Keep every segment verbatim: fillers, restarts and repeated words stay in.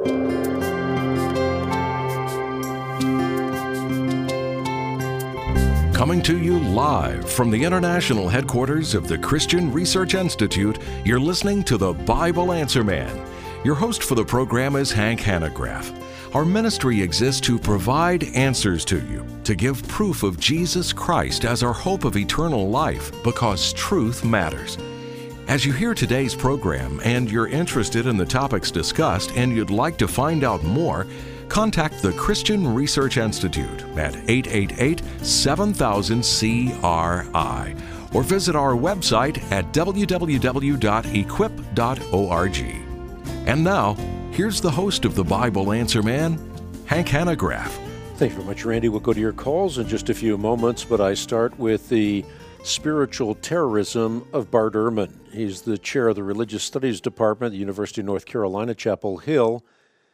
Coming to you live from the international headquarters of the Christian Research Institute, you're listening to the Bible Answer Man. Your host for the program is Hank Hanegraaff. Our ministry exists to provide answers to you, to give proof of Jesus Christ as our hope of eternal life, because truth matters. As you hear today's program and you're interested in the topics discussed and you'd like to find out more, contact the Christian Research Institute at eight eight eight, seven thousand, C R I or visit our website at w w w dot equip dot org. And now, here's the host of the Bible Answer Man, Hank Hanegraaff. Thank you very much, Randy. We'll go to your calls in just a few moments, but I start with the spiritual terrorism of Bart Ehrman. He's the chair of the Religious Studies Department at the University of North Carolina, Chapel Hill,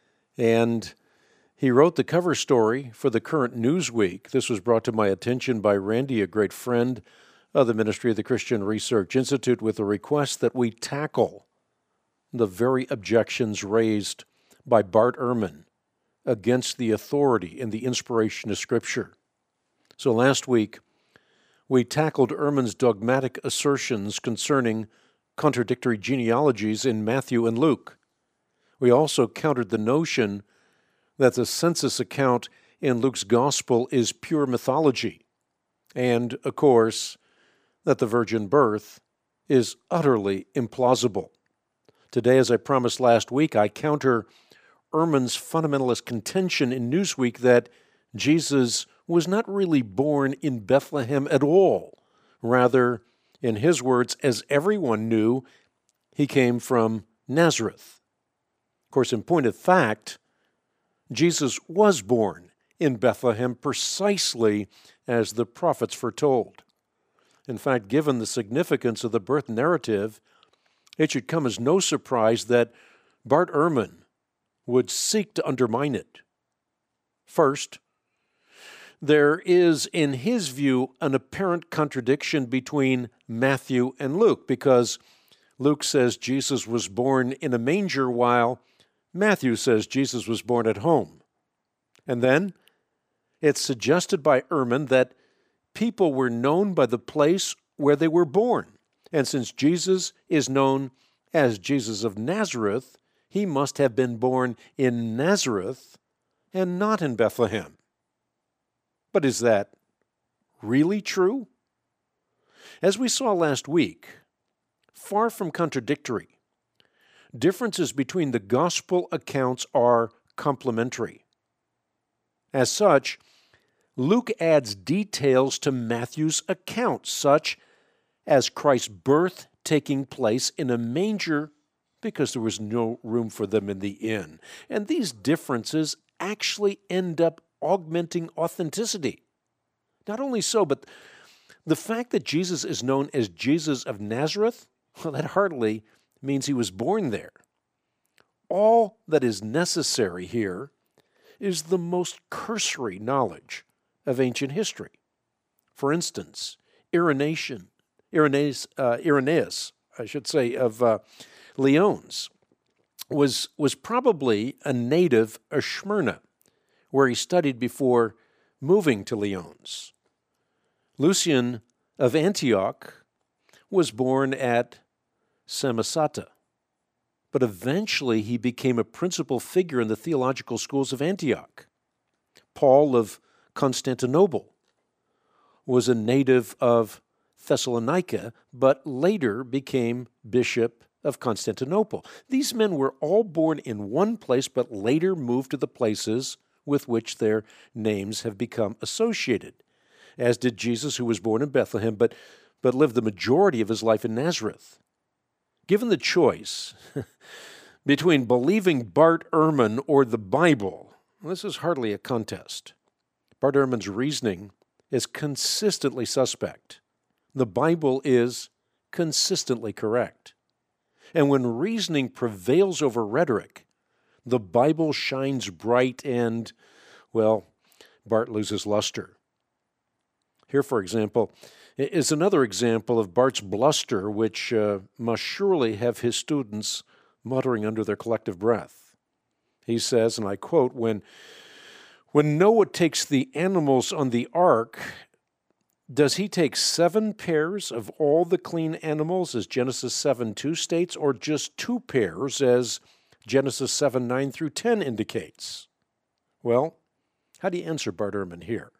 and he wrote the cover story for the current Newsweek. This was brought to my attention by Randy, a great friend of the ministry of the Christian Research Institute, with a request that we tackle the very objections raised by Bart Ehrman against the authority and the inspiration of Scripture. So last week, we tackled Ehrman's dogmatic assertions concerning contradictory genealogies in Matthew and Luke. We also countered the notion that the census account in Luke's gospel is pure mythology, and, of course, that the virgin birth is utterly implausible. Today, as I promised last week, I counter Ehrman's fundamentalist contention in Newsweek that Jesus was not really born in Bethlehem at all. Rather, in his words, as everyone knew, he came from Nazareth. Of course, in point of fact, Jesus was born in Bethlehem precisely as the prophets foretold. In fact, given the significance of the birth narrative, it should come as no surprise that Bart Ehrman would seek to undermine it. First, there is, in his view, an apparent contradiction between Matthew and Luke, because Luke says Jesus was born in a manger, while Matthew says Jesus was born at home. And then it's suggested by Ehrman that people were known by the place where they were born. And since Jesus is known as Jesus of Nazareth, he must have been born in Nazareth and not in Bethlehem. But is that really true? As we saw last week, far from contradictory, differences between the gospel accounts are complementary. As such, Luke adds details to Matthew's account, such as Christ's birth taking place in a manger because there was no room for them in the inn. And these differences actually end up augmenting authenticity. Not only so, but the fact that Jesus is known as Jesus of Nazareth, well, that hardly means he was born there. All that is necessary here is the most cursory knowledge of ancient history. For instance, Irenaeus, Irenaeus, uh, Irenaeus I should say, of uh, Lyons, was, was probably a native of Smyrna, where he studied before moving to Lyons. Lucian of Antioch was born at Samosata, but eventually he became a principal figure in the theological schools of Antioch. Paul of Constantinople was a native of Thessalonica, but later became bishop of Constantinople. These men were all born in one place, but later moved to the places with which their names have become associated, as did Jesus, who was born in Bethlehem, but, but lived the majority of his life in Nazareth. Given the choice between believing Bart Ehrman or the Bible, this is hardly a contest. Bart Ehrman's reasoning is consistently suspect. The Bible is consistently correct. And when reasoning prevails over rhetoric, the Bible shines bright and, well, Bart loses luster. Here, for example, is another example of Bart's bluster, which uh, must surely have his students muttering under their collective breath. He says, and I quote, when, when Noah takes the animals on the ark, does he take seven pairs of all the clean animals, as Genesis seven two states, or just two pairs, as Genesis seven nine through ten indicates? Well, how do you answer Bart Ehrman here?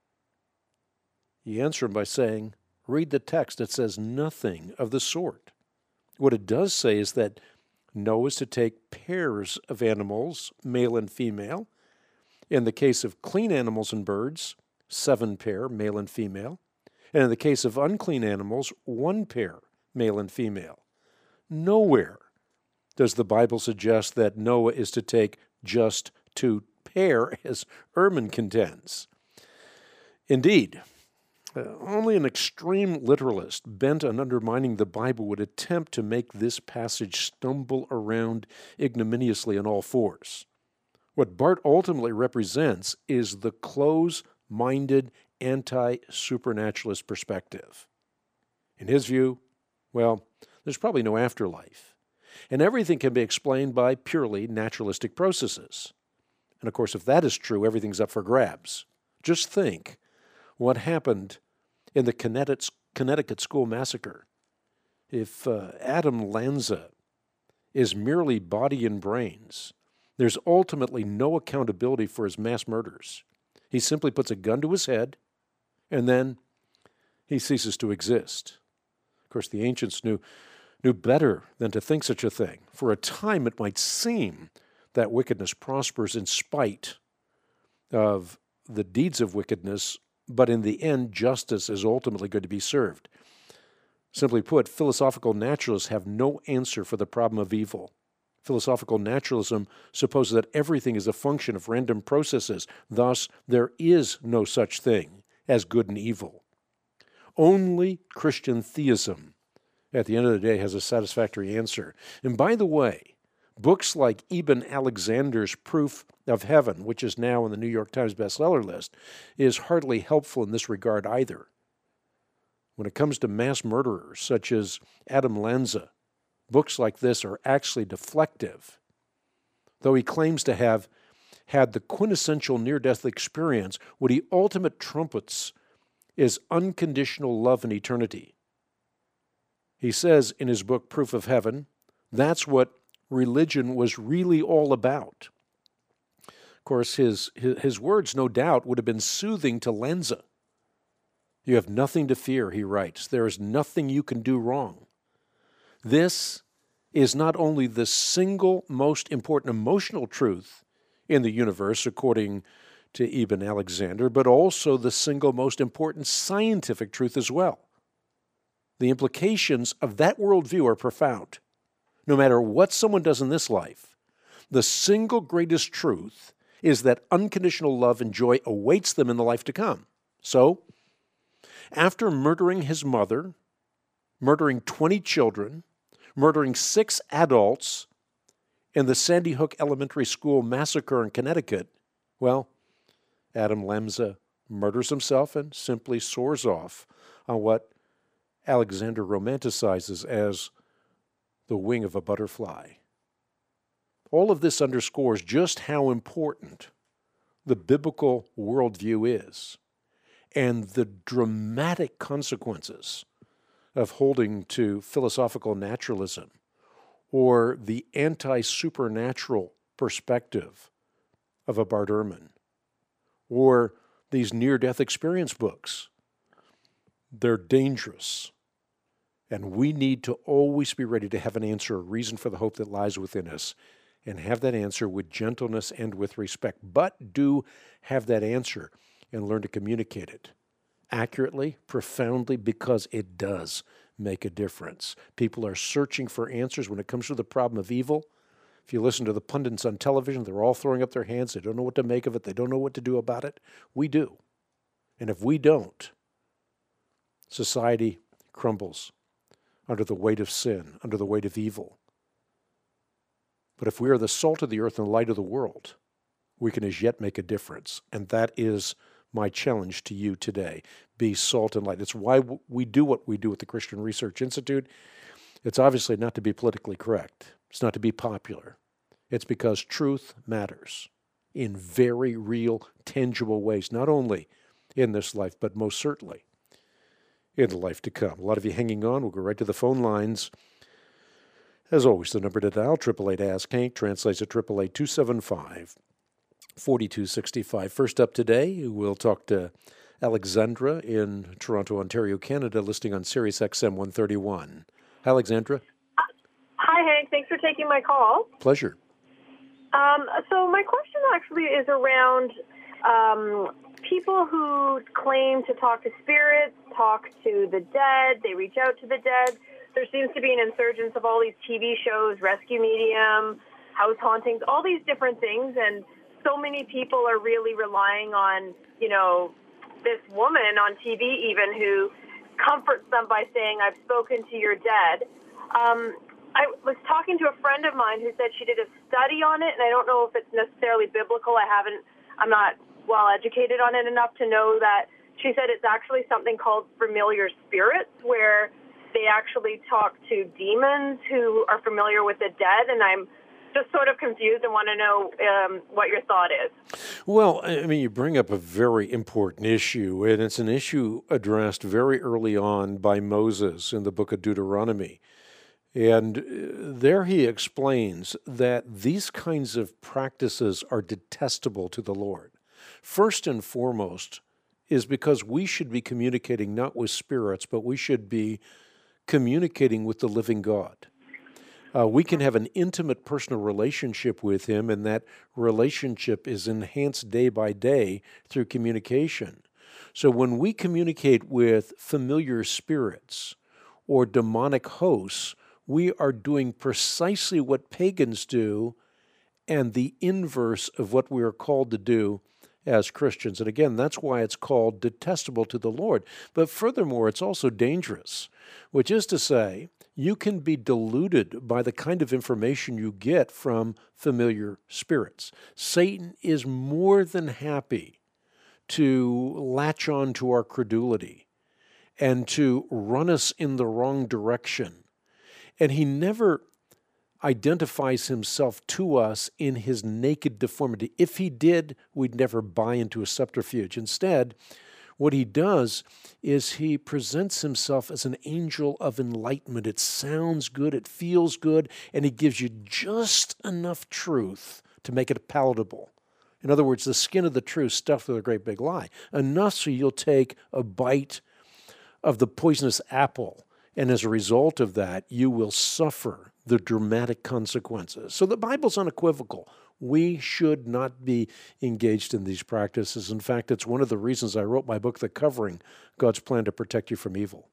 You answer him by saying, read the text. It says nothing of the sort. What it does say is that Noah is to take pairs of animals, male and female. In the case of clean animals and birds, seven pair, male and female. And in the case of unclean animals, one pair, male and female. Nowhere does the Bible suggest that Noah is to take just two pair, as Ehrman contends. Indeed, uh, only an extreme literalist bent on undermining the Bible would attempt to make this passage stumble around ignominiously on all fours. What Bart ultimately represents is the close-minded anti-supernaturalist perspective. In his view, well, there's probably no afterlife, and everything can be explained by purely naturalistic processes. And of course, if that is true, everything's up for grabs. Just think what happened in the Connecticut, Connecticut school massacre. If uh, Adam Lanza is merely body and brains, there's ultimately no accountability for his mass murders. He simply puts a gun to his head, and then he ceases to exist. Of course, the ancients knew, knew better than to think such a thing. For a time, it might seem that wickedness prospers in spite of the deeds of wickedness, but in the end, justice is ultimately going to be served. Simply put, philosophical naturalists have no answer for the problem of evil. Philosophical naturalism supposes that everything is a function of random processes. Thus, there is no such thing as good and evil. Only Christian theism, at the end of the day, has a satisfactory answer. And by the way, books like Eben Alexander's Proof of Heaven, which is now on the New York Times bestseller list, is hardly helpful in this regard either. When it comes to mass murderers such as Adam Lanza, books like this are actually deflective. Though he claims to have had the quintessential near-death experience, what he ultimately trumpets is unconditional love and eternity. He says in his book, Proof of Heaven, that's what religion was really all about. Of course, his, his, his words, no doubt, would have been soothing to Lanza. You have nothing to fear, he writes. There is nothing you can do wrong. This is not only the single most important emotional truth in the universe, according to Eben Alexander, but also the single most important scientific truth as well. The implications of that worldview are profound. No matter what someone does in this life, the single greatest truth is that unconditional love and joy awaits them in the life to come. So, after murdering his mother, murdering twenty children, murdering six adults in the Sandy Hook Elementary School massacre in Connecticut, well, Adam Lanza murders himself and simply soars off on what Alexander romanticizes as the wing of a butterfly. All of this underscores just how important the biblical worldview is and the dramatic consequences of holding to philosophical naturalism or the anti-supernatural perspective of a Bart Ehrman or these near-death experience books. They're dangerous, and we need to always be ready to have an answer, a reason for the hope that lies within us, and have that answer with gentleness and with respect. But do have that answer and learn to communicate it accurately, profoundly, because it does make a difference. People are searching for answers when it comes to the problem of evil. If you listen to the pundits on television, they're all throwing up their hands. They don't know what to make of it. They don't know what to do about it. We do. And if we don't, society crumbles under the weight of sin, under the weight of evil. But if we are the salt of the earth and the light of the world, we can as yet make a difference. And that is my challenge to you today. Be salt and light. It's why we do what we do at the Christian Research Institute. It's obviously not to be politically correct. It's not to be popular. It's because truth matters in very real, tangible ways, not only in this life, but most certainly in the life to come. A lot of you hanging on. We'll go right to the phone lines. As always, the number to dial, eight eight eight, ask Hank, translates at eight eight eight, two seven five, four two six five. First up today, we'll talk to Alexandra in Toronto, Ontario, Canada, listening on Sirius X M one thirty-one. Alexandra? Hi, Hank. Thanks for taking my call. Pleasure. Um, so my question actually is around um, people who claim to talk to spirits, talk to the dead, they reach out to the dead. There seems to be an insurgence of all these T V shows, Rescue Medium, house hauntings, all these different things, and so many people are really relying on, you know, this woman on T V even who comforts them by saying, I've spoken to your dead. Um, I was talking to a friend of mine who said she did a study on it, and I don't know if it's necessarily biblical. I haven't, I'm not well educated on it enough to know that. She said it's actually something called familiar spirits, where they actually talk to demons who are familiar with the dead, and I'm just sort of confused and want to know um, what your thought is. Well, I mean, you bring up a very important issue, and it's an issue addressed very early on by Moses in the book of Deuteronomy. And there he explains that these kinds of practices are detestable to the Lord. First and foremost is because we should be communicating not with spirits, but we should be communicating with the living God. Uh, we can have an intimate personal relationship with him, and that relationship is enhanced day by day through communication. So when we communicate with familiar spirits or demonic hosts, we are doing precisely what pagans do and the inverse of what we are called to do as Christians. And again, that's why it's called detestable to the Lord. But furthermore, it's also dangerous, which is to say, you can be deluded by the kind of information you get from familiar spirits. Satan is more than happy to latch on to our credulity and to run us in the wrong direction. And he never identifies himself to us in his naked deformity. If he did, we'd never buy into a subterfuge. Instead, what he does is he presents himself as an angel of enlightenment. It sounds good, it feels good, and he gives you just enough truth to make it palatable. In other words, the skin of the truth stuffed with a great big lie. Enough so you'll take a bite of the poisonous apple, and as a result of that, you will suffer the dramatic consequences. So the Bible's unequivocal. We should not be engaged in these practices. In fact, it's one of the reasons I wrote my book, The Covering, God's Plan to Protect You from Evil.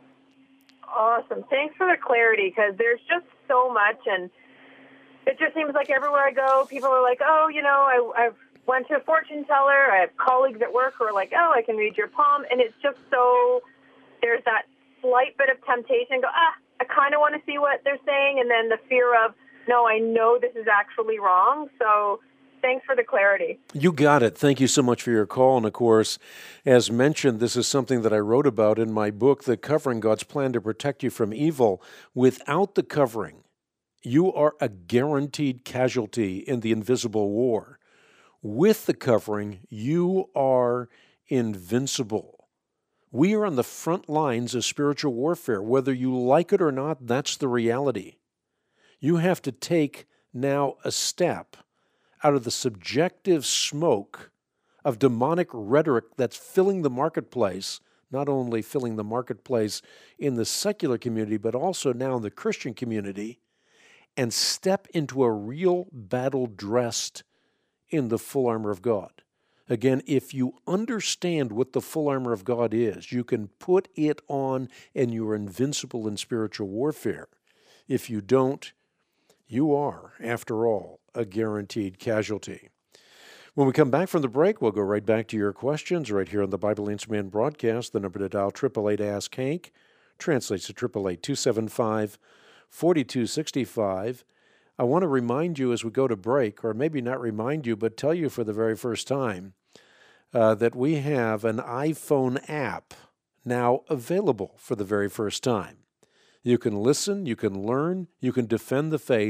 Awesome. Thanks for the clarity, because there's just so much, and it just seems like everywhere I go, people are like, oh, you know, I, I've went to a fortune teller. I have colleagues at work who are like, oh, I can read your palm. And it's just so, there's that slight bit of temptation. Go, ah, I kind of want to see what they're saying, and then the fear of, no, I know this is actually wrong. So thanks for the clarity. You got it. Thank you so much for your call. And of course, as mentioned, this is something that I wrote about in my book, The Covering, God's Plan to Protect You from Evil. Without the covering, you are a guaranteed casualty in the invisible war. With the covering, you are invincible. We are on the front lines of spiritual warfare. Whether you like it or not, that's the reality. You have to take now a step out of the subjective smoke of demonic rhetoric that's filling the marketplace, not only filling the marketplace in the secular community, but also now in the Christian community, and step into a real battle dressed in the full armor of God. Again, if you understand what the full armor of God is, you can put it on and you are invincible in spiritual warfare. If you don't, you are, after all, a guaranteed casualty. When we come back from the break, we'll go right back to your questions right here on the Bible Answer Man broadcast. The number to dial, eight eight eight, ask Hank, translates to eight eight eight, two seven five, four two six five. I want to remind you as we go to break, or maybe not remind you, but tell you for the very first time, uh, that we have an iPhone app now available for the very first time. You can listen, you can learn, you can defend the faith,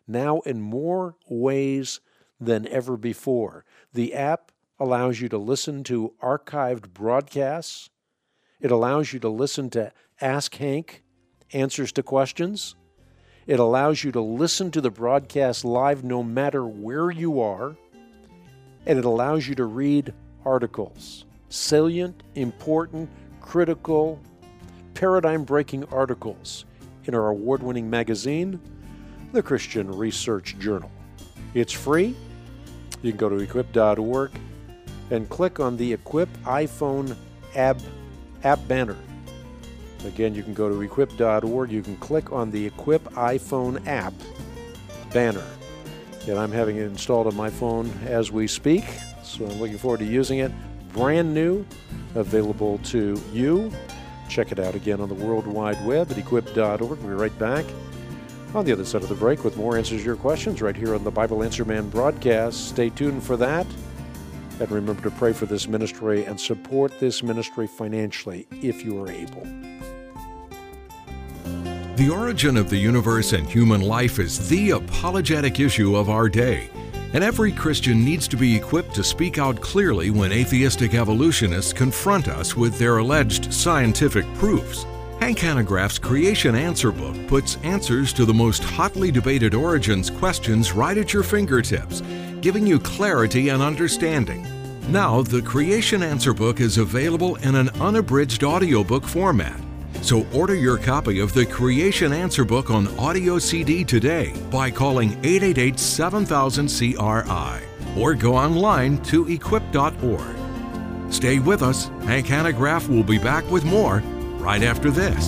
now in more ways than ever before. The app allows you to listen to archived broadcasts. It allows you to listen to Ask Hank, answers to questions. It allows you to listen to the broadcast live no matter where you are. And it allows you to read articles, salient, important, critical, paradigm-breaking articles in our award-winning magazine, the Christian Research Journal. It's free. You can go to equip dot org and click on the Equip iPhone app, app banner. Again, you can go to equip dot org. You can click on the Equip iPhone app banner. And I'm having it installed on my phone as we speak, so I'm looking forward to using it. Brand new, available to you. Check it out again on the World Wide Web at equip dot org. We'll be right back on the other side of the break with more answers to your questions right here on the Bible Answer Man broadcast. Stay tuned for that. And remember to pray for this ministry and support this ministry financially if you are able. The origin of the universe and human life is the apologetic issue of our day, and every Christian needs to be equipped to speak out clearly when atheistic evolutionists confront us with their alleged scientific proofs. Hank Hanegraaff's Creation Answer Book puts answers to the most hotly debated origins questions right at your fingertips, giving you clarity and understanding. Now, the Creation Answer Book is available in an unabridged audiobook format. So order your copy of the Creation Answer Book on audio C D today by calling eight eight eight, seven thousand, C R I or go online to equip dot org. Stay with us. Hank Hanegraaff will be back with more right after this.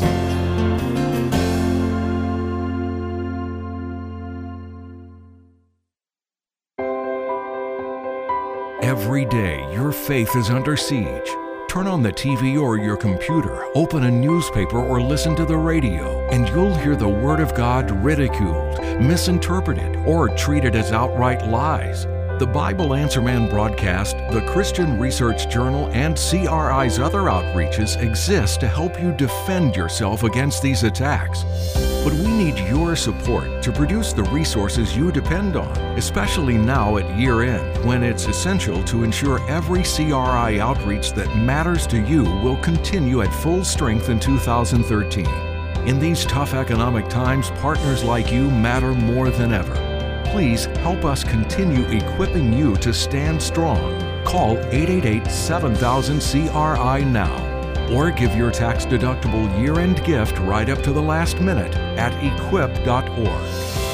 Every day, your faith is under siege. Turn on the T V or your computer, open a newspaper or listen to the radio, and you'll hear the Word of God ridiculed, misinterpreted, or treated as outright lies. The Bible Answer Man broadcast, the Christian Research Journal, and C R I's other outreaches exist to help you defend yourself against these attacks. But we need your support to produce the resources you depend on, especially now at year-end, when it's essential to ensure every C R I outreach that matters to you will continue at full strength in two thousand thirteen. In these tough economic times, partners like you matter more than ever. Please help us continue equipping you to stand strong. Call eight eight eight, seven thousand, C R I now. Or give your tax-deductible year-end gift right up to the last minute at equip dot org.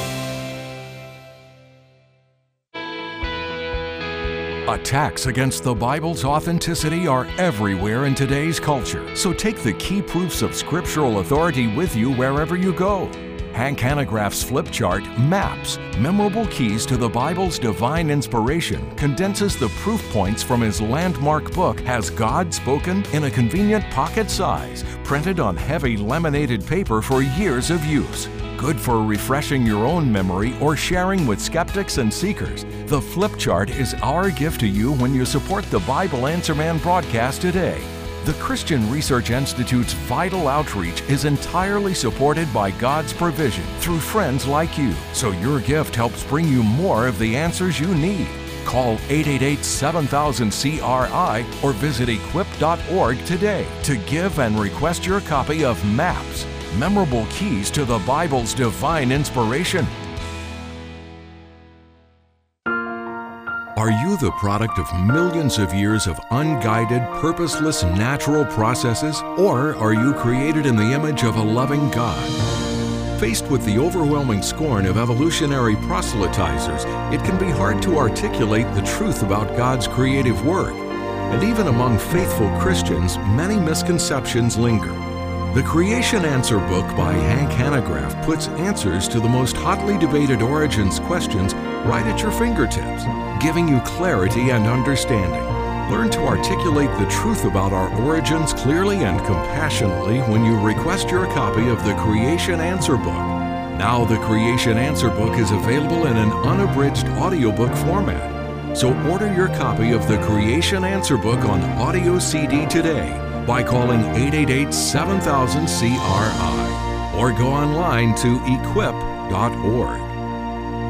Attacks against the Bible's authenticity are everywhere in today's culture, so take the key proofs of scriptural authority with you wherever you go. Hank Hanegraaff's flip chart, Maps, Memorable Keys to the Bible's Divine Inspiration, condenses the proof points from his landmark book, Has God Spoken?, in a convenient pocket size, printed on heavy laminated paper for years of use. Good for refreshing your own memory or sharing with skeptics and seekers. The flip chart is our gift to you when you support the Bible Answer Man broadcast today. The Christian Research Institute's vital outreach is entirely supported by God's provision through friends like you, so your gift helps bring you more of the answers you need. Call eight eight eight, seven thousand, C R I or visit equip dot org today to give and request your copy of Maps, Memorable Keys to the Bible's Divine Inspiration. Are you the product of millions of years of unguided, purposeless, natural processes, or are you created in the image of a loving God? Faced with the overwhelming scorn of evolutionary proselytizers, it can be hard to articulate the truth about God's creative work. And even among faithful Christians, many misconceptions linger. The Creation Answer Book by Hank Hanegraaff puts answers to the most hotly debated origins questions right at your fingertips, giving you clarity and understanding. Learn to articulate the truth about our origins clearly and compassionately when you request your copy of the Creation Answer Book. Now the Creation Answer Book is available in an unabridged audiobook format. So order your copy of the Creation Answer Book on audio C D today by calling eight eight eight, seven thousand, C R I or go online to equip dot org.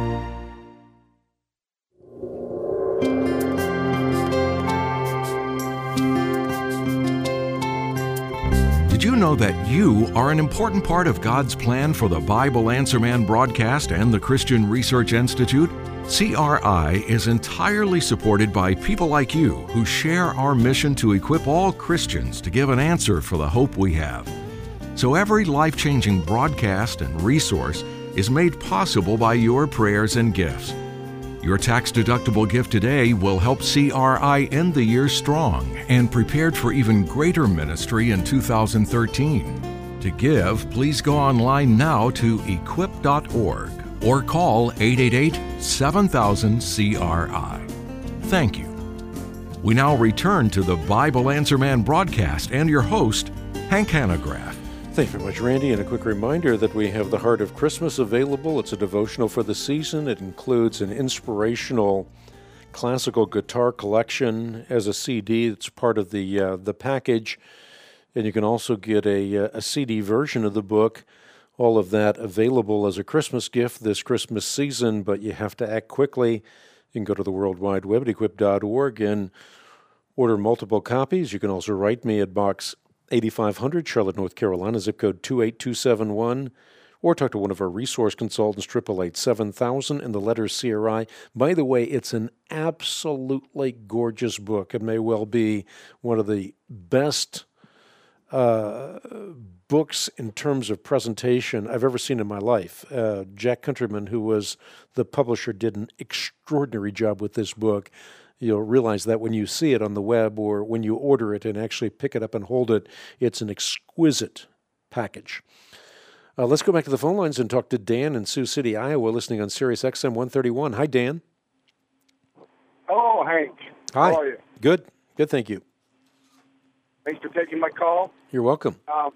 know that you are an important part of God's plan for the Bible Answer Man broadcast and the Christian Research Institute? C R I is entirely supported by people like you who share our mission to equip all Christians to give an answer for the hope we have. So every life-changing broadcast and resource is made possible by your prayers and gifts. Your tax-deductible gift today will help C R I end the year strong and prepared for even greater ministry in two thousand thirteen. To give, please go online now to equip dot org or call eight eight eight, seven thousand, C R I. Thank you. We now return to the Bible Answer Man broadcast and your host, Hank Hanegraaff. Thank you very much, Randy. And a quick reminder that we have The Heart of Christmas available. It's a devotional for the season. It includes an inspirational classical guitar collection as a C D. It's part of the uh, the package. And you can also get a, a C D version of the book. All of that available as a Christmas gift this Christmas season, but you have to act quickly. You can go to the World Wide Web at equip dot org and order multiple copies. You can also write me at Box eighty-five hundred, Charlotte, North Carolina, zip code two eight two seven one, or talk to one of our resource consultants, eight eight eight, seven thousand, and the letters C R I. By the way, it's an absolutely gorgeous book. It may well be one of the best uh, books in terms of presentation I've ever seen in my life. Uh, Jack Countryman, who was the publisher, did an extraordinary job with this book. You'll realize that when you see it on the web or when you order it and actually pick it up and hold it, it's an exquisite package. Uh, let's go back to the phone lines and talk to Dan in Sioux City, Iowa, listening on Sirius X M one thirty-one. Hi, Dan. Hello, Hank. Hi. How are you? Good. Good, thank you. Thanks for taking my call. You're welcome. Um,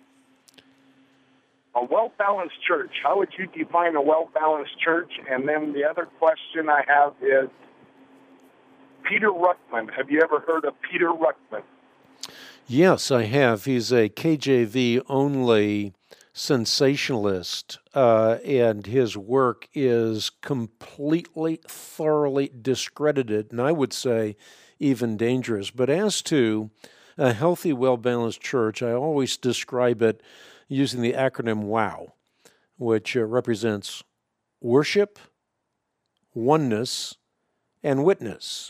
a well-balanced church. How would you define a well-balanced church? And then the other question I have is, Peter Ruckman. Have you ever heard of Peter Ruckman? Yes, I have. He's a K J V-only sensationalist, uh, and his work is completely, thoroughly discredited, and I would say even dangerous. But as to a healthy, well-balanced church, I always describe it using the acronym WOW, which uh, represents worship, oneness, and witness.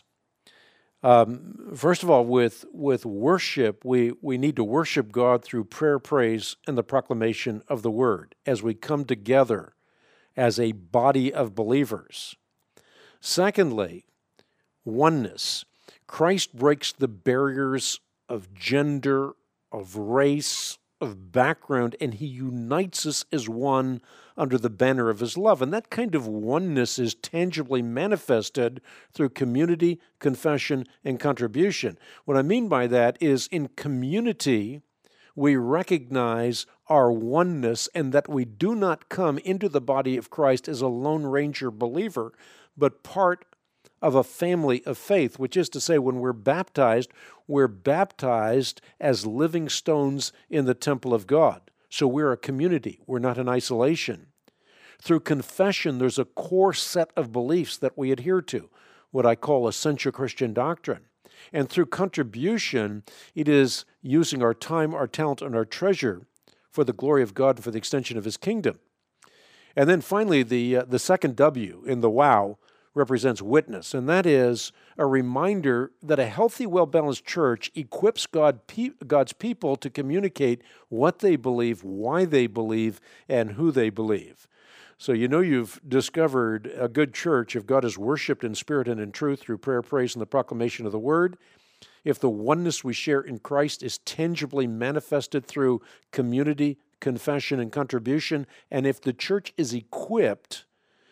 Um, first of all, with with worship, we, we need to worship God through prayer, praise, and the proclamation of the Word as we come together as a body of believers. Secondly, oneness. Christ breaks the barriers of gender, of race, of background, and he unites us as one under the banner of his love. And that kind of oneness is tangibly manifested through community, confession, and contribution. What I mean by that is in community, we recognize our oneness and that we do not come into the body of Christ as a Lone Ranger believer, but part of a family of faith, which is to say when we're baptized, we're baptized as living stones in the temple of God. So we're a community. We're not in isolation. Through confession, there's a core set of beliefs that we adhere to, what I call essential Christian doctrine. And through contribution, it is using our time, our talent, and our treasure for the glory of God and for the extension of his kingdom. And then finally, the, uh, the second W in the WOW represents witness, and that is a reminder that a healthy, well-balanced church equips God, pe- God's people to communicate what they believe, why they believe, and who they believe. So you know you've discovered a good church if God is worshiped in spirit and in truth through prayer, praise, and the proclamation of the Word, if the oneness we share in Christ is tangibly manifested through community, confession, and contribution, and if the church is equipped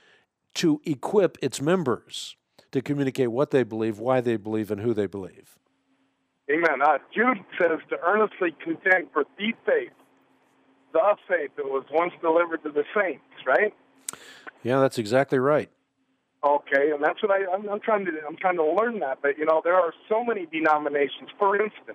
to equip its members to communicate what they believe, why they believe, and who they believe. Amen. Uh, Jude says to earnestly contend for the faith, the faith that was once delivered to the saints, right? Yeah, that's exactly right. Okay, and that's what I, I'm, I'm trying to I'm trying to learn that. But you know, there are so many denominations. For instance,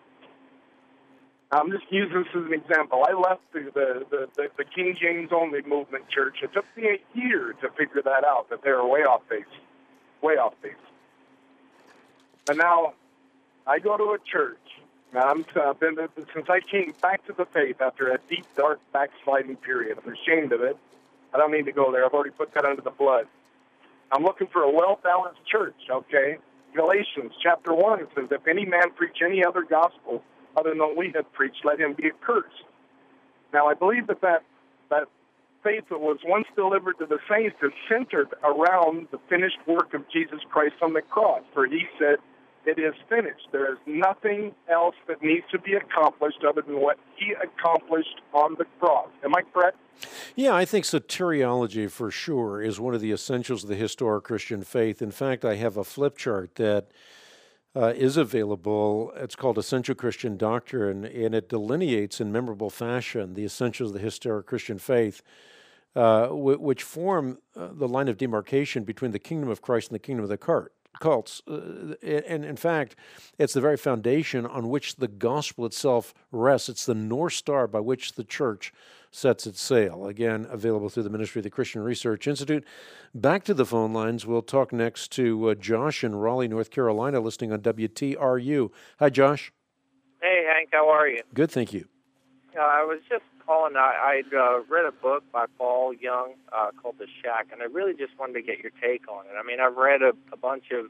I'm just using this as an example. I left the the, the, the King James only movement church. It took me a year to figure that out, that they were way off base, way off base. And now I go to a church, I'm, uh, been, since I came back to the faith after a deep, dark backsliding period. I'm ashamed of it. I don't need to go there. I've already put that under the blood. I'm looking for a well-balanced church, okay? Galatians chapter one, it says, if any man preach any other gospel other than what we have preached, let him be accursed. Now, I believe that that, that faith that was once delivered to the saints is centered around the finished work of Jesus Christ on the cross, for he said, it is finished. There is nothing else that needs to be accomplished other than what he accomplished on the cross. Am I correct? Yeah, I think soteriology for sure is one of the essentials of the historic Christian faith. In fact, I have a flip chart that uh, is available. It's called Essential Christian Doctrine, and it delineates in memorable fashion the essentials of the historic Christian faith, uh, w- which form uh, the line of demarcation between the kingdom of Christ and the kingdom of the cult. cults. Uh, and in fact, it's the very foundation on which the gospel itself rests. It's the North Star by which the church sets its sail. Again, available through the Ministry of the Christian Research Institute. Back to the phone lines. We'll talk next to uh, Josh in Raleigh, North Carolina, listening on W T R U. Hi, Josh. Hey, Hank. How are you? Good, thank you. Uh, I was just calling. I, I'd uh, read a book by Paul Young uh, called The Shack, and I really just wanted to get your take on it. I mean, I've read a, a bunch of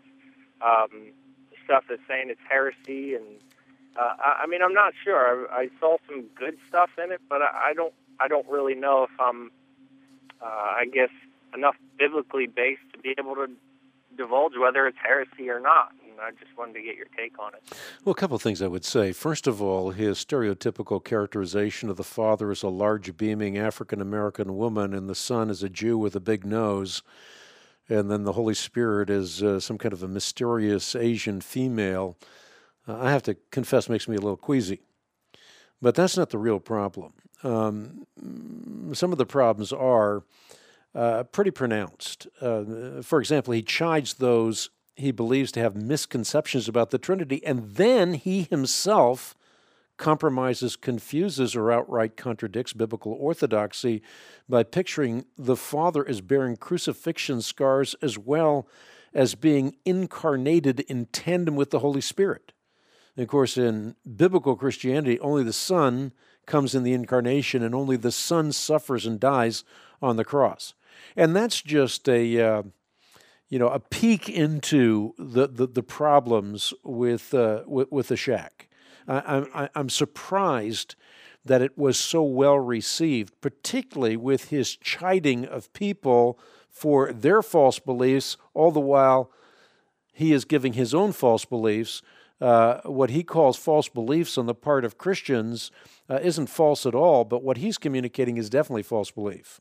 um, stuff that's saying it's heresy, and uh, I, I mean, I'm not sure. I, I saw some good stuff in it, but I, I don't. I don't really know if I'm, uh, I guess, enough biblically based to be able to divulge whether it's heresy or not. And I just wanted to get your take on it. Well, a couple of things I would say. First of all, his stereotypical characterization of the father as a large, beaming African-American woman and the son as a Jew with a big nose, and then the Holy Spirit is uh, some kind of a mysterious Asian female, uh, I have to confess makes me a little queasy. But that's not the real problem. Um, some of the problems are uh, pretty pronounced. Uh, for example, he chides those he believes to have misconceptions about the Trinity, and then he himself compromises, confuses, or outright contradicts biblical orthodoxy by picturing the Father as bearing crucifixion scars as well as being incarnated in tandem with the Holy Spirit. And of course, in biblical Christianity, only the Son comes in the incarnation, and only the Son suffers and dies on the cross. And that's just a, uh, you know, a peek into the, the, the problems with, uh, with with the Shack. I, I, I'm surprised that it was so well received, particularly with his chiding of people for their false beliefs, all the while he is giving his own false beliefs. Uh, what he calls false beliefs on the part of Christians uh, isn't false at all, but what he's communicating is definitely false belief.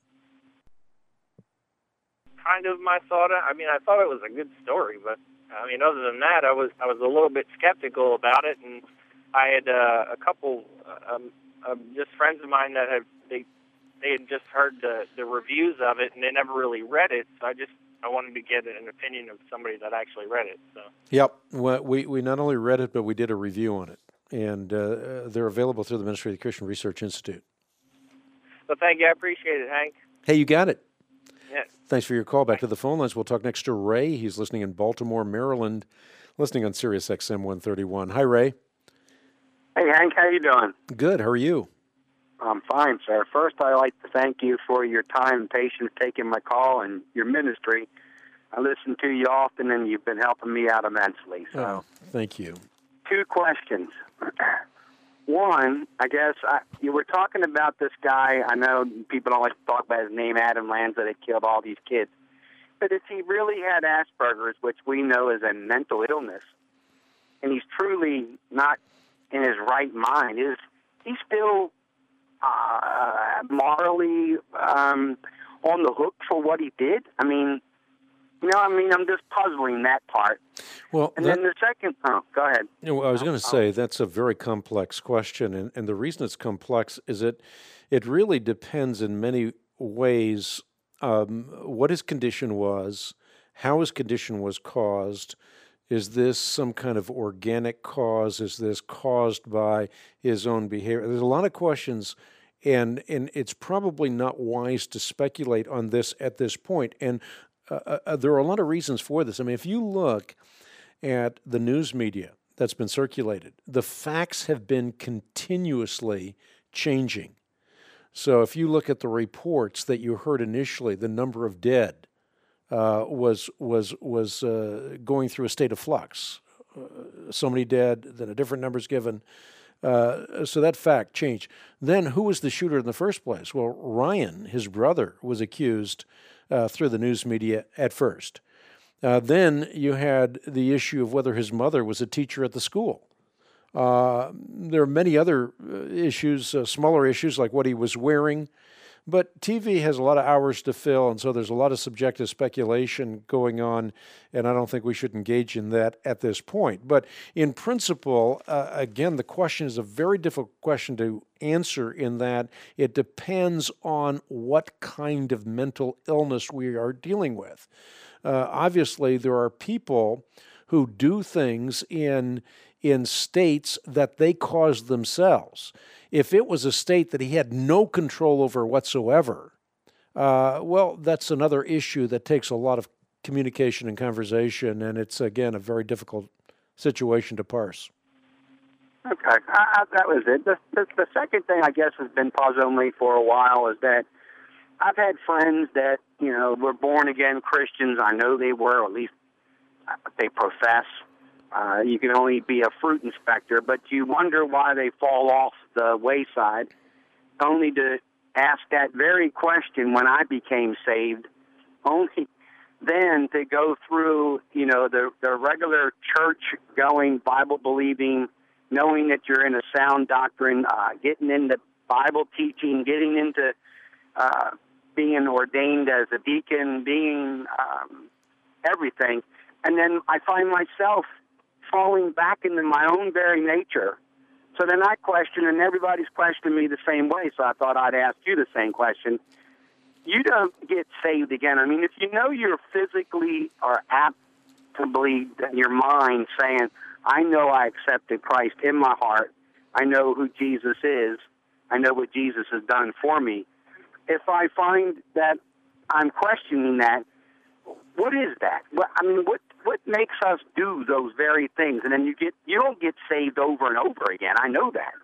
Kind of my thought. I mean, I thought it was a good story, but I mean, other than that, I was I was a little bit skeptical about it, and I had uh, a couple um, um, just friends of mine that had they they had just heard the the reviews of it, and they never really read it. So I just I wanted to get an opinion of somebody that actually read it. So. Yep, well, we we not only read it, but we did a review on it, and uh, they're available through the Ministry of the Christian Research Institute. Well, thank you. I appreciate it, Hank. Hey, you got it. Yeah. Thanks for your call. Back to the phone lines. We'll talk next to Ray. He's listening in Baltimore, Maryland, listening on Sirius X M one thirty-one. Hi, Ray. Hey, Hank. How you doing? Good. How are you? I'm fine, sir. First, I'd like to thank you for your time and patience taking my call and your ministry. I listen to you often, and you've been helping me out immensely. So, oh, thank you. Two questions. One, I guess I, you were talking about this guy. I know people don't like to talk about his name, Adam Lanza, that killed all these kids. But if he really had Asperger's, which we know is a mental illness, and he's truly not in his right mind, is he still uh, morally um, on the hook for what he did? I mean, you know, I mean, I'm just puzzling that part. Well, and that, then the second, oh, go ahead. You know, I was going to say that's a very complex question, and, and the reason it's complex is it it really depends in many ways um, what his condition was, how his condition was caused. Is this some kind of organic cause? Is this caused by his own behavior? There's a lot of questions, and and it's probably not wise to speculate on this at this point. And Uh, uh, there are a lot of reasons for this. I mean, if you look at the news media, that's been circulated. The facts have been continuously changing. So if you look at the reports that you heard initially, the number of dead uh, was was was uh, going through a state of flux. Uh, so many dead, then a different number's given. Uh, so that fact changed. Then who was the shooter in the first place? Well, Ryan, his brother, was accused uh, through the news media at first. Uh, then you had the issue of whether his mother was a teacher at the school. Uh, there are many other issues, uh, smaller issues like what he was wearing. But T V has a lot of hours to fill, and so there's a lot of subjective speculation going on, and I don't think we should engage in that at this point. But in principle, uh, again, the question is a very difficult question to answer in that it depends on what kind of mental illness we are dealing with. Uh, obviously, there are people who do things in in states that they caused themselves. If it was a state that he had no control over whatsoever, uh, well, that's another issue that takes a lot of communication and conversation, and it's, again, a very difficult situation to parse. Okay, I, I, that was it. The, the, the second thing, I guess, has been puzzling me for a while is that I've had friends that, you know, were born-again Christians. I know they were, or at least they profess. Uh, you can only be a fruit inspector, but you wonder why they fall off the wayside, only to ask that very question when I became saved, only then to go through, you know, the, the regular church-going, Bible-believing, knowing that you're in a sound doctrine, uh, getting into Bible teaching, getting into uh, being ordained as a deacon, being um, everything. And then I find myself falling back into my own very nature. So then I question, and everybody's questioning me the same way, so I thought I'd ask you the same question. You don't get saved again. I mean, if you know you're physically or apt to believe in your mind saying, I know I accepted Christ in my heart, I know who Jesus is, I know what Jesus has done for me. If I find that I'm questioning that, what is that? What, I mean, what what makes us do those very things? And then you get you don't get saved over and over again. I know that.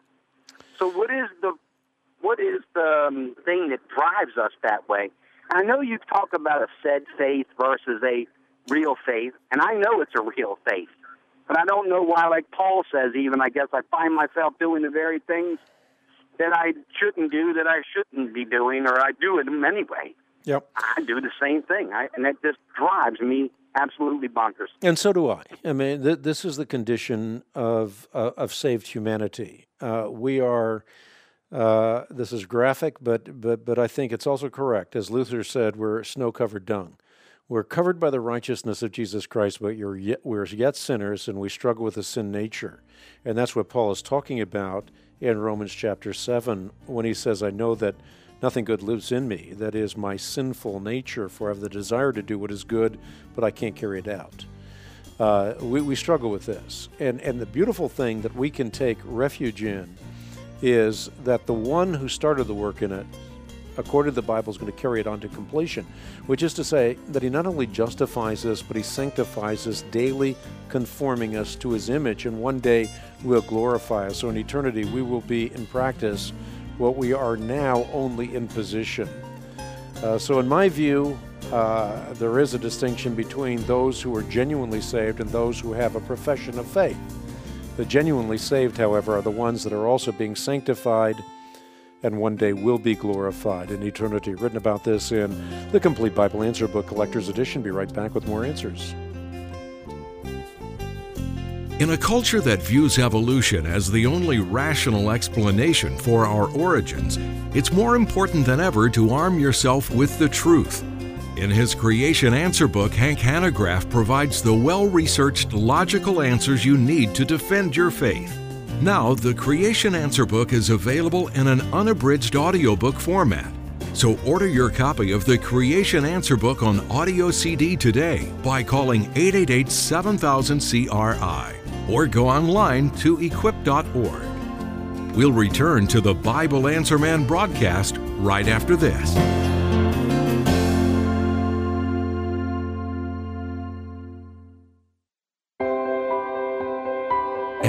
So what is the what is the um, thing that drives us that way? And I know you talk about a said faith versus a real faith, and I know it's a real faith. But I don't know why, like Paul says, even, I guess I find myself doing the very things that I shouldn't do, that I shouldn't be doing, or I do it anyway. Yep. I do the same thing, I, and that just drives me absolutely bonkers. And so do I. I mean, th- this is the condition of uh, of saved humanity. Uh, we are, uh, this is graphic, but, but, but I think it's also correct. As Luther said, we're snow-covered dung. We're covered by the righteousness of Jesus Christ, but you're yet, we're yet sinners, and we struggle with a sin nature. And that's what Paul is talking about in Romans chapter seven, when he says, I know that nothing good lives in me, that is my sinful nature, for I have the desire to do what is good, but I can't carry it out. Uh, we, we struggle with this. And, and the beautiful thing that we can take refuge in is that the one who started the work in it, according to the Bible, is going to carry it on to completion, which is to say that he not only justifies us, but he sanctifies us daily, conforming us to his image, and one day will glorify us. So in eternity, we will be, in practice, what we are now only in position. Uh, so in my view, uh, there is a distinction between those who are genuinely saved and those who have a profession of faith. The genuinely saved, however, are the ones that are also being sanctified and one day will be glorified in eternity. Written about this in the Complete Bible Answer Book, Collector's Edition. Be right back with more answers. In a culture that views evolution as the only rational explanation for our origins, it's more important than ever to arm yourself with the truth. In his Creation Answer book, Hank Hanegraaff provides the well-researched, logical answers you need to defend your faith. Now, the Creation Answer book is available in an unabridged audiobook format. So order your copy of the Creation Answer book on audio C D today by calling eight eight eight, seven thousand, C R I or go online to equip dot org. We'll return to the Bible Answer Man broadcast right after this.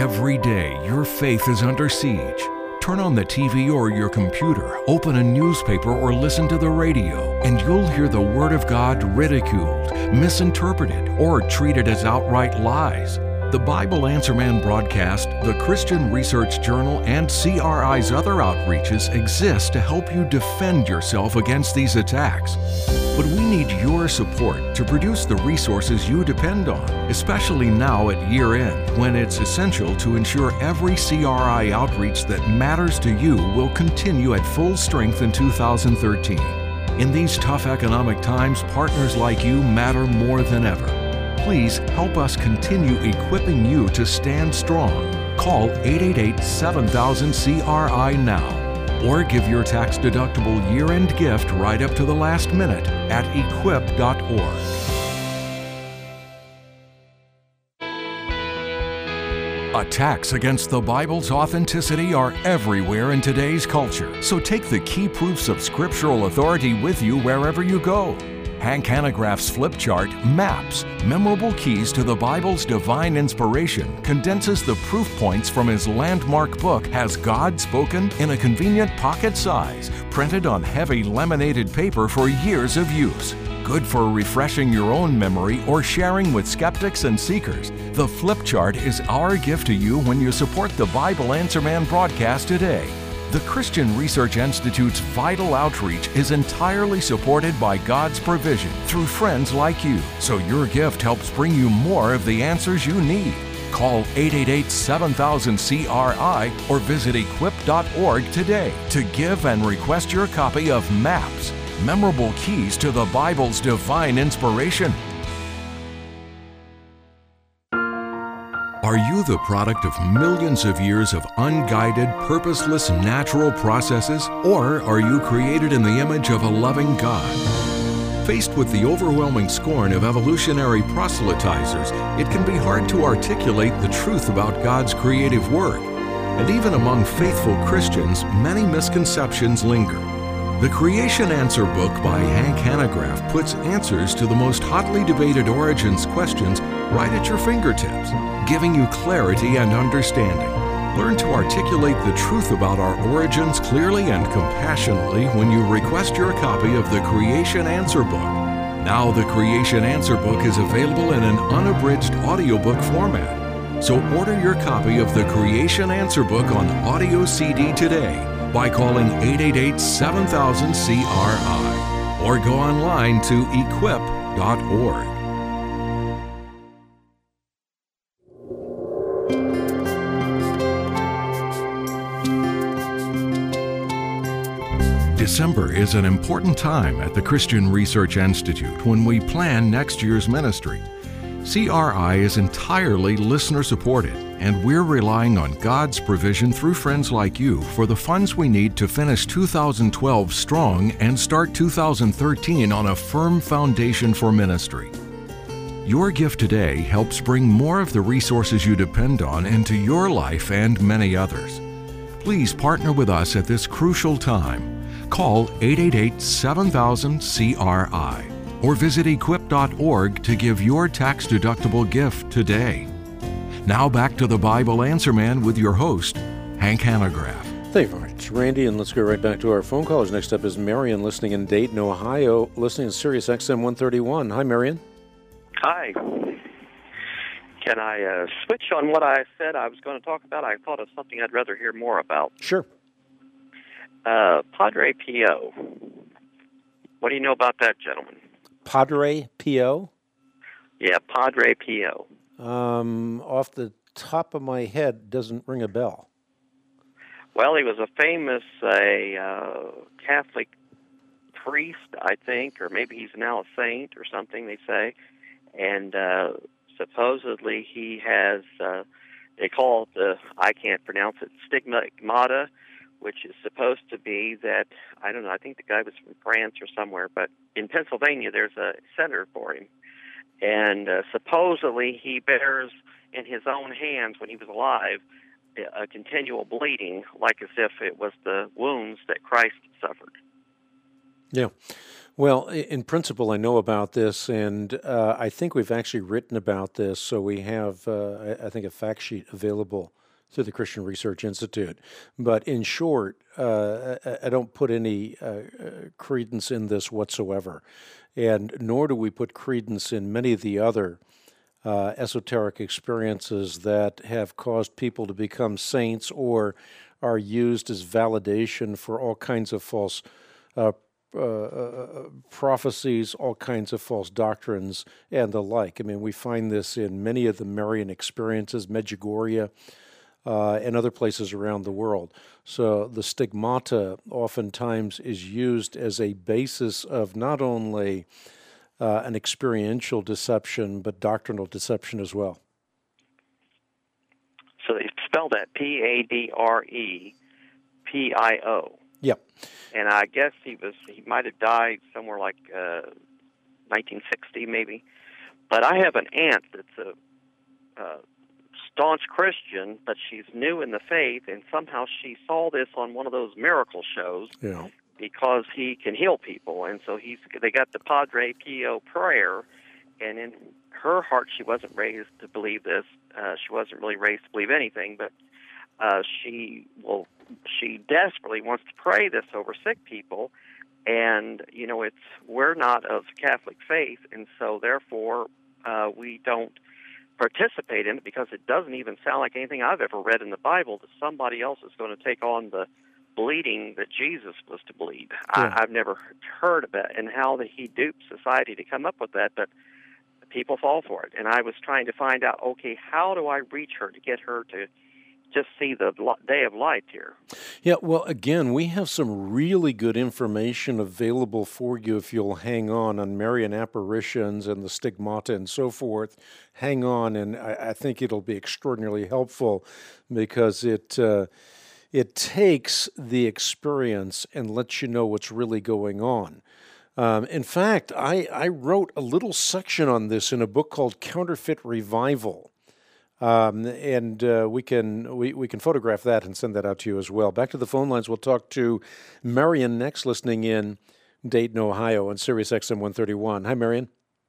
Every day, your faith is under siege. Turn on the T V or your computer, open a newspaper or listen to the radio, and you'll hear the Word of God ridiculed, misinterpreted, or treated as outright lies. The Bible Answer Man broadcast, the Christian Research Journal, and C R I's other outreaches exist to help you defend yourself against these attacks. But we need your support to produce the resources you depend on, especially now at year-end, when it's essential to ensure every C R I outreach that matters to you will continue at full strength in two thousand thirteen. In these tough economic times, partners like you matter more than ever. Please help us continue equipping you to stand strong. Call eight eight eight, seven thousand, C R I now, or give your tax-deductible year-end gift right up to the last minute at equip dot org. Attacks against the Bible's authenticity are everywhere in today's culture, so take the key proofs of scriptural authority with you wherever you go. Hank Hanegraaff's flip chart, Maps, Memorable Keys to the Bible's Divine Inspiration, condenses the proof points from his landmark book, Has God Spoken?, in a convenient pocket size, printed on heavy laminated paper for years of use. Good for refreshing your own memory or sharing with skeptics and seekers. The flip chart is our gift to you when you support the Bible Answer Man broadcast today. The Christian Research Institute's vital outreach is entirely supported by God's provision through friends like you, so your gift helps bring you more of the answers you need. Call eight eight eight, seven thousand, C R I or visit equip dot org today to give and request your copy of Maps, Memorable Keys to the Bible's Divine Inspiration. Are you the product of millions of years of unguided, purposeless, natural processes, or are you created in the image of a loving God? Faced with the overwhelming scorn of evolutionary proselytizers, it can be hard to articulate the truth about God's creative work. And even among faithful Christians, many misconceptions linger. The Creation Answer book by Hank Hanegraaff puts answers to the most hotly debated origins questions right at your fingertips, giving you clarity and understanding. Learn to articulate the truth about our origins clearly and compassionately when you request your copy of the Creation Answer book. Now the Creation Answer book is available in an unabridged audiobook format. So order your copy of the Creation Answer book on audio C D today by calling eight eight eight, seven thousand, C R I or go online to equip dot org. December is an important time at the Christian Research Institute when we plan next year's ministry. C R I is entirely listener-supported, and we're relying on God's provision through friends like you for the funds we need to finish two thousand twelve strong and start two thousand thirteen on a firm foundation for ministry. Your gift today helps bring more of the resources you depend on into your life and many others. Please partner with us at this crucial time. Call eight eight eight, seven thousand, C R I or visit equip dot org to give your tax-deductible gift today. Now back to the Bible Answer Man with your host, Hank Hanegraaff. Thank you very much, Randy, and let's go right back to our phone callers. Next up is Marion, listening in Dayton, Ohio, listening to Sirius X M one thirty-one. Hi, Marion. Hi. Can I uh, switch on what I said I was going to talk about? I thought of something I'd rather hear more about. Sure. Uh, Padre Pio. What do you know about that gentleman? Padre Pio? Yeah, Padre Pio. Um, off the top of my head, doesn't ring a bell. Well, he was a famous a uh, Catholic priest, I think, or maybe he's now a saint or something, they say. And uh, supposedly he has, uh, they call it the, I can't pronounce it, stigmata, which is supposed to be that, I don't know, I think the guy was from France or somewhere, but in Pennsylvania there's a center for him. And uh, supposedly he bears in his own hands, when he was alive, a continual bleeding, like as if it was the wounds that Christ suffered. Yeah. Well, i- in principle, I know about this, and uh, I think we've actually written about this. So we have, uh, I I think, a fact sheet available through the Christian Research Institute. But in short, uh, I, I don't put any uh, uh, credence in this whatsoever, and nor do we put credence in many of the other uh, esoteric experiences that have caused people to become saints or are used as validation for all kinds of false uh, uh, uh, prophecies, all kinds of false doctrines, and the like. I mean, we find this in many of the Marian experiences, Medjugorje, uh, and other places around the world. So the stigmata oftentimes is used as a basis of not only uh, an experiential deception, but doctrinal deception as well. So they spell that P A D R E P I O. Yep. And I guess he was he might have died somewhere like uh, nineteen sixty maybe. But I have an aunt that's a uh, staunch Christian, but she's new in the faith, and somehow she saw this on one of those miracle shows. Yeah. Because he can heal people, and so he's they got the Padre Pio prayer, and in her heart she wasn't raised to believe this. Uh, she wasn't really raised to believe anything, but uh, she well she desperately wants to pray this over sick people, and you know it's we're not of Catholic faith, and so therefore uh, we don't participate in it because it doesn't even sound like anything I've ever read in the Bible that somebody else is going to take on the bleeding that Jesus was to bleed. Yeah. I, I've never heard of it and how that he duped society to come up with that, but people fall for it. And I was trying to find out, okay, how do I reach her to get her to just see the day of light here? Yeah, well, again, we have some really good information available for you if you'll hang on on Marian apparitions and the stigmata and so forth. Hang on, and I, I think it'll be extraordinarily helpful because it uh, it takes the experience and lets you know what's really going on. Um, in fact, I, I wrote a little section on this in a book called Counterfeit Revival. Um, and uh, we can we, we can photograph that and send that out to you as well. Back to the phone lines. We'll talk to Marion next, listening in Dayton, Ohio, on Sirius X M one thirty-one. Hi, Marion.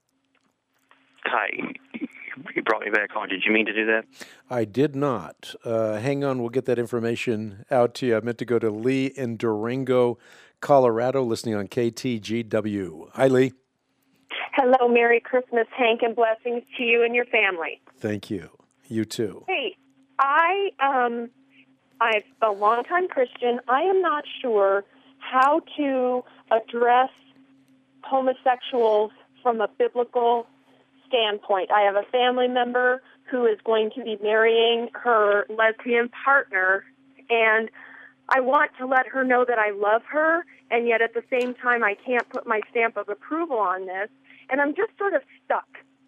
Hi. You brought me back on. Did you mean to do that? I did not. Uh, hang on. We'll get that information out to you. I meant to go to Lee in Durango, Colorado, listening on K T G W. Hi, Lee. Hello. Merry Christmas, Hank, and blessings to you and your family. Thank you. You too. Hey, I, um, I'm a longtime Christian. I am not sure how to address homosexuals from a biblical standpoint. I have a family member who is going to be marrying her lesbian partner, and I want to let her know that I love her, and yet at the same time I can't put my stamp of approval on this, and I'm just sort of stuck.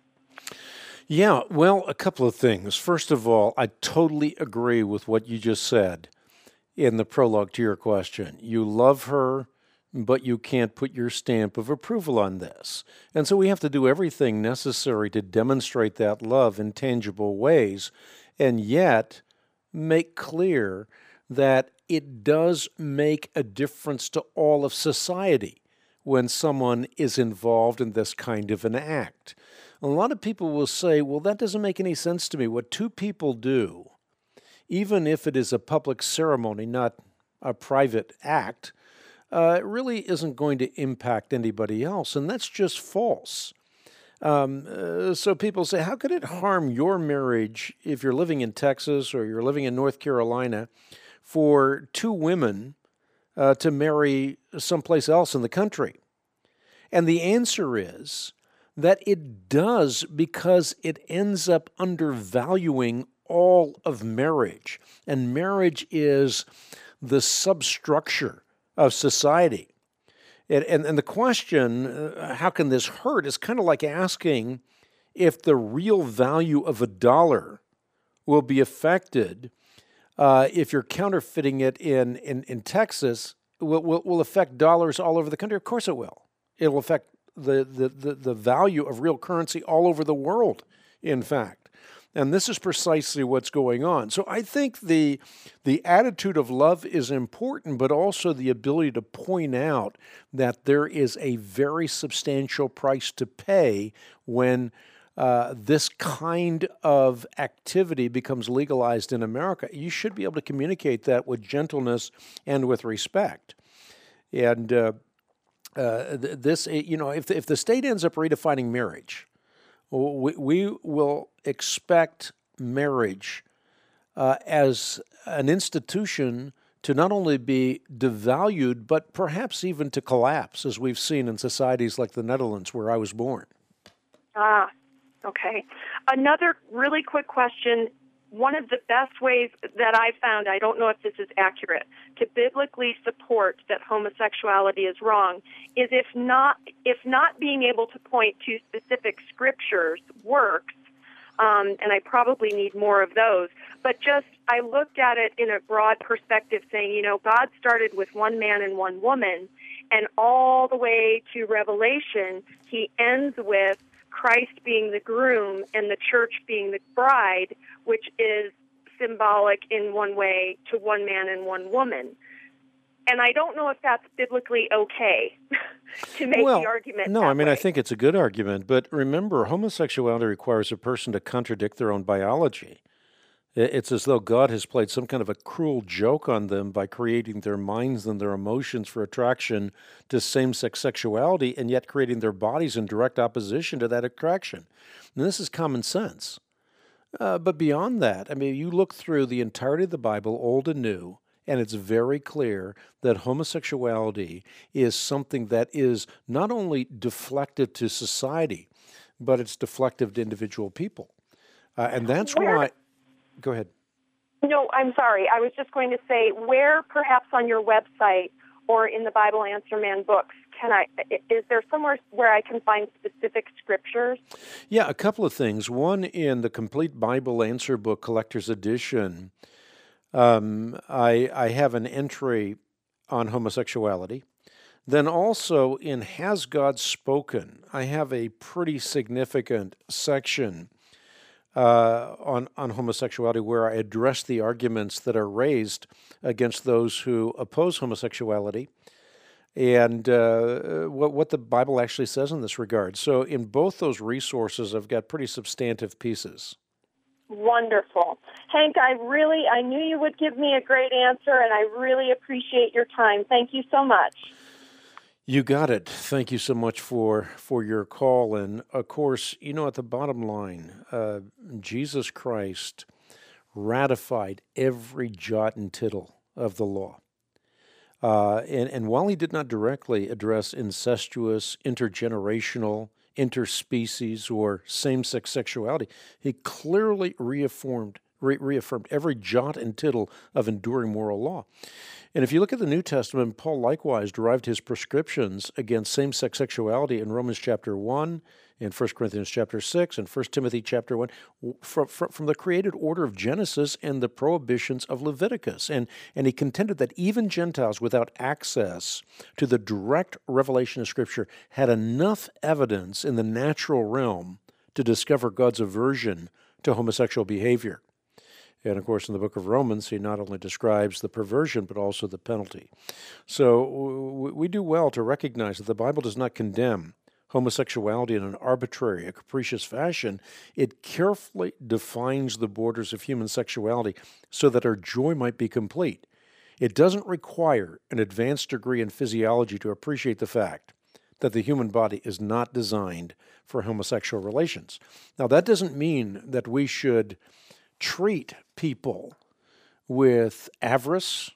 Yeah, well, a couple of things. First of all, I totally agree with what you just said in the prologue to your question. You love her, but you can't put your stamp of approval on this. And so we have to do everything necessary to demonstrate that love in tangible ways, and yet make clear that it does make a difference to all of society when someone is involved in this kind of an act. A lot of people will say, well, that doesn't make any sense to me. What two people do, even if it is a public ceremony, not a private act, uh, it really isn't going to impact anybody else, and that's just false. Um, uh, so people say, how could it harm your marriage if you're living in Texas or you're living in North Carolina for two women uh, to marry someplace else in the country? And the answer is that it does, because it ends up undervaluing all of marriage. And marriage is the substructure of society. And, and, and the question, uh, how can this hurt, is kind of like asking if the real value of a dollar will be affected uh, if you're counterfeiting it in, in, in Texas, will, will, will affect dollars all over the country. Of course it will. It'll affect the, the, the, the value of real currency all over the world, in fact. And this is precisely what's going on. So I think the the attitude of love is important, but also the ability to point out that there is a very substantial price to pay when uh, this kind of activity becomes legalized in America. You should be able to communicate that with gentleness and with respect. And uh, uh, this, you know, if the, if the state ends up redefining marriage, we, we will expect marriage uh, as an institution to not only be devalued, but perhaps even to collapse, as we've seen in societies like the Netherlands, where I was born. Ah, okay. Another really quick question. One of the best ways that I found, I don't know if this is accurate, to biblically support that homosexuality is wrong is if not if not being able to point to specific scriptures works, um, and I probably need more of those, but just I looked at it in a broad perspective saying, you know, God started with one man and one woman, and all the way to Revelation, he ends with Christ being the groom and the church being the bride, which is symbolic in one way to one man and one woman. And I don't know if that's biblically okay to make well, the argument. No, that I mean, way. I think it's a good argument. But remember, homosexuality requires a person to contradict their own biology. It's as though God has played some kind of a cruel joke on them by creating their minds and their emotions for attraction to same-sex sexuality and yet creating their bodies in direct opposition to that attraction. And this is common sense. Uh, but beyond that, I mean, you look through the entirety of the Bible, Old and New, and it's very clear that homosexuality is something that is not only deflective to society, but it's deflective to individual people. Uh, and that's Where- why... Go ahead. No, I'm sorry. I was just going to say, where perhaps on your website or in the Bible Answer Man books, can I? Is there somewhere where I can find specific scriptures? Yeah, a couple of things. One, in the Complete Bible Answer Book Collector's Edition, um, I, I have an entry on homosexuality. Then also in Has God Spoken, I have a pretty significant section Uh, on, on homosexuality, where I address the arguments that are raised against those who oppose homosexuality and uh, what, what the Bible actually says in this regard. So in both those resources, I've got pretty substantive pieces. Wonderful. Hank, I really, I knew you would give me a great answer, and I really appreciate your time. Thank you so much. You got it. Thank you so much for, for your call. And, of course, you know, at the bottom line, uh, Jesus Christ ratified every jot and tittle of the law. Uh, and, and while he did not directly address incestuous, intergenerational, interspecies, or same-sex sexuality, he clearly reaffirmed, re- reaffirmed every jot and tittle of enduring moral law. And if you look at the New Testament, Paul likewise derived his prescriptions against same-sex sexuality in Romans chapter one, in First Corinthians chapter six, and First Timothy chapter one, from, from the created order of Genesis and the prohibitions of Leviticus. And, and he contended that even Gentiles without access to the direct revelation of Scripture had enough evidence in the natural realm to discover God's aversion to homosexual behavior. And, of course, in the book of Romans, he not only describes the perversion, but also the penalty. So we do well to recognize that the Bible does not condemn homosexuality in an arbitrary, a capricious fashion. It carefully defines the borders of human sexuality so that our joy might be complete. It doesn't require an advanced degree in physiology to appreciate the fact that the human body is not designed for homosexual relations. Now, that doesn't mean that we should treat people with avarice,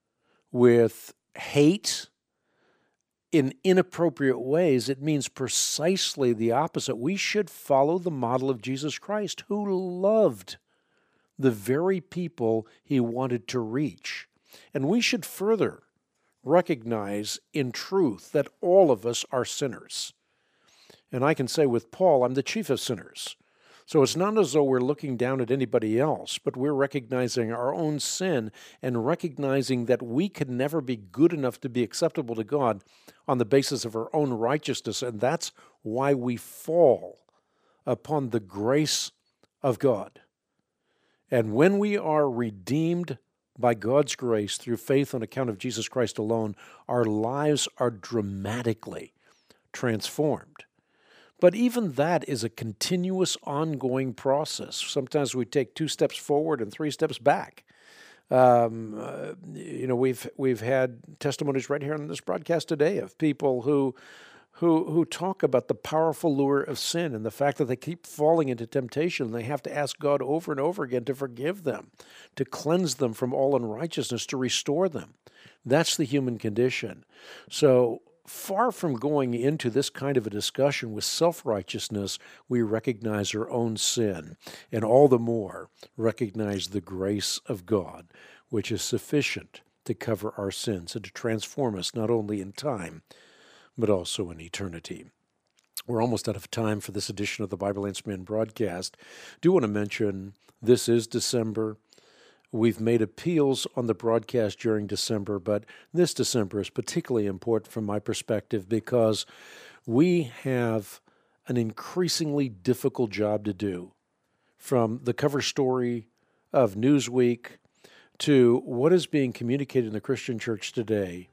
with hate, in inappropriate ways. It means precisely the opposite. We should follow the model of Jesus Christ, who loved the very people he wanted to reach. And we should further recognize in truth that all of us are sinners. And I can say with Paul, I'm the chief of sinners. So it's not as though we're looking down at anybody else, but we're recognizing our own sin and recognizing that we can never be good enough to be acceptable to God on the basis of our own righteousness, and that's why we fall upon the grace of God. And when we are redeemed by God's grace through faith on account of Jesus Christ alone, our lives are dramatically transformed. But even that is a continuous, ongoing process. Sometimes we take two steps forward and three steps back. Um, uh, you know, we've we've had testimonies right here on this broadcast today of people who who who talk about the powerful lure of sin and the fact that they keep falling into temptation. They have to ask God over and over again to forgive them, to cleanse them from all unrighteousness, to restore them. That's the human condition. So far from going into this kind of a discussion with self-righteousness, we recognize our own sin, and all the more recognize the grace of God, which is sufficient to cover our sins and to transform us not only in time, but also in eternity. We're almost out of time for this edition of the Bible Answer Man broadcast. Do want to mention this is December. We've made appeals on the broadcast during December, but this December is particularly important from my perspective because we have an increasingly difficult job to do. From the cover story of Newsweek to what is being communicated in the Christian church today,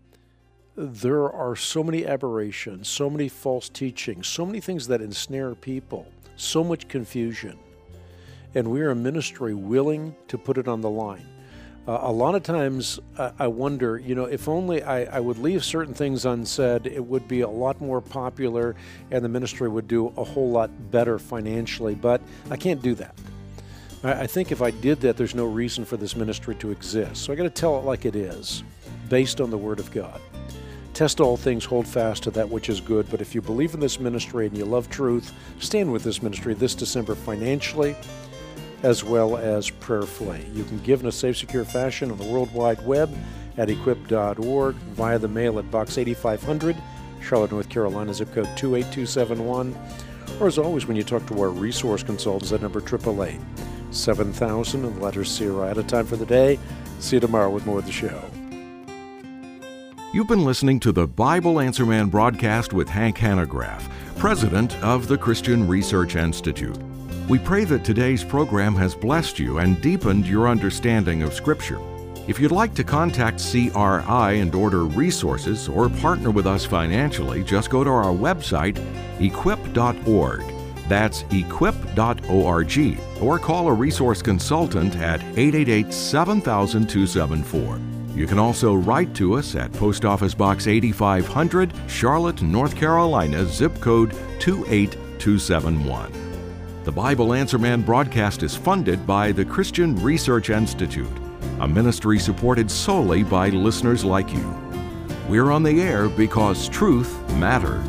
there are so many aberrations, so many false teachings, so many things that ensnare people, so much confusion. And we're a ministry willing to put it on the line. Uh, a lot of times uh, I wonder, you know, if only I, I would leave certain things unsaid, it would be a lot more popular and the ministry would do a whole lot better financially, but I can't do that. I, I think if I did that, there's no reason for this ministry to exist. So I got to tell it like it is, based on the Word of God. Test all things, hold fast to that which is good. But if you believe in this ministry and you love truth, stand with this ministry this December financially, as well as prayerfully. You can give in a safe, secure fashion on the World Wide Web at equip dot org, via the mail at Box eighty-five hundred, Charlotte, North Carolina, zip code two eight two seven one, or as always, when you talk to our resource consultants at number eight eight eight, seven thousand and the letter zero. Out of time for the day. See you tomorrow with more of the show. You've been listening to the Bible Answer Man broadcast with Hank Hanegraaff, president of the Christian Research Institute. We pray that today's program has blessed you and deepened your understanding of Scripture. If you'd like to contact C R I and order resources or partner with us financially, just go to our website, equip dot org. That's equip dot org. Or call a resource consultant at eight eight eight, seven thousand, two seven four. You can also write to us at Post Office Box eighty-five hundred, Charlotte, North Carolina, zip code two eight two seven one. The Bible Answer Man broadcast is funded by the Christian Research Institute, a ministry supported solely by listeners like you. We're on the air because truth matters.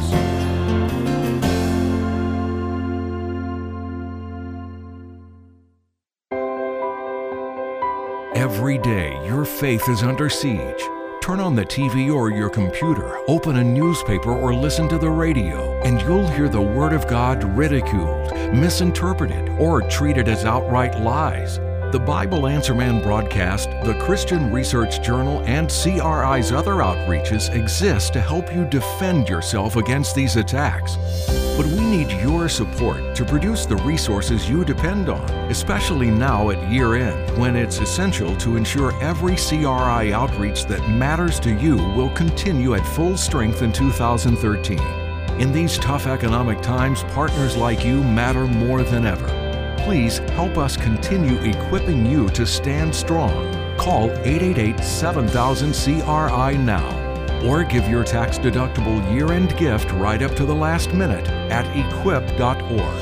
Every day, your faith is under siege. Turn on the T V or your computer, open a newspaper or listen to the radio, and you'll hear the Word of God ridiculed, misinterpreted, or treated as outright lies. The Bible Answer Man broadcast, the Christian Research Journal, and C R I's other outreaches exist to help you defend yourself against these attacks. But we need your support to produce the resources you depend on, especially now at year-end, when it's essential to ensure every C R I outreach that matters to you will continue at full strength in two thousand thirteen. In these tough economic times, partners like you matter more than ever. Please help us continue equipping you to stand strong. Call eight eight eight, seven thousand, C R I now. Or give your tax-deductible year-end gift right up to the last minute at equip dot org.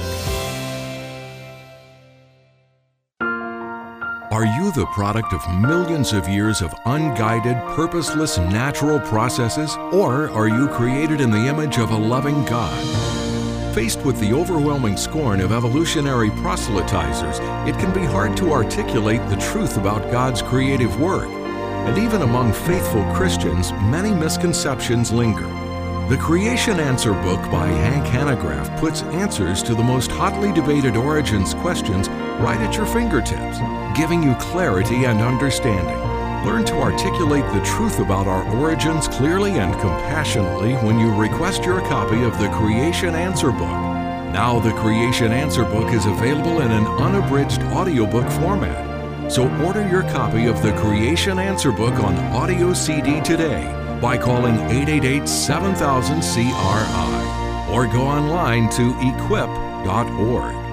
Are you the product of millions of years of unguided, purposeless, natural processes? Or are you created in the image of a loving God? Faced with the overwhelming scorn of evolutionary proselytizers, it can be hard to articulate the truth about God's creative work. And even among faithful Christians, many misconceptions linger. The Creation Answer book by Hank Hanegraaff puts answers to the most hotly debated origins questions right at your fingertips, giving you clarity and understanding. Learn to articulate the truth about our origins clearly and compassionately when you request your copy of the Creation Answer book. Now the Creation Answer Book is available in an unabridged audiobook format. So order your copy of the Creation Answer Book on audio C D today by calling eight eight eight, seven thousand, C R I or go online to equip dot org.